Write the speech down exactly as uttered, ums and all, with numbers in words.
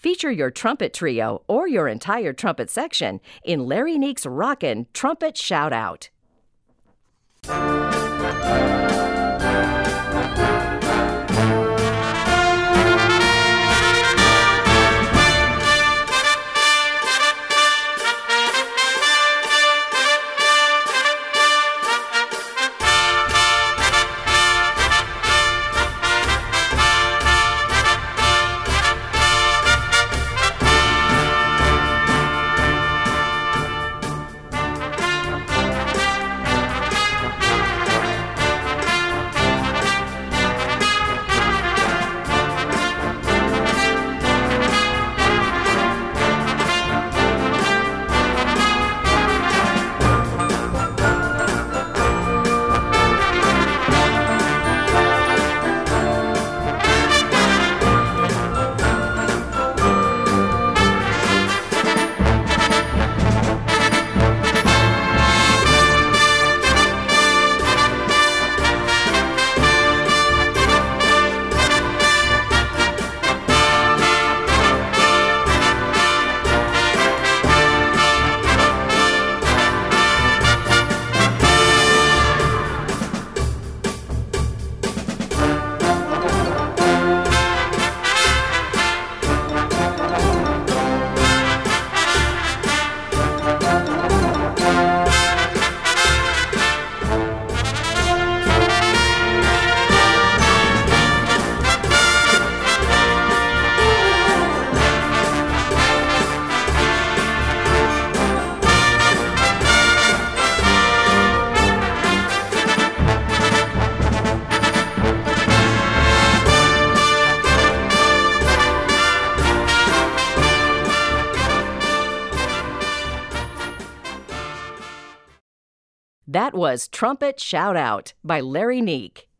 Feature your trumpet trio or your entire trumpet section in Larry Neek's Rockin' Trumpet Shout-Out. That was Trumpet Shout-Out by Larry Neek.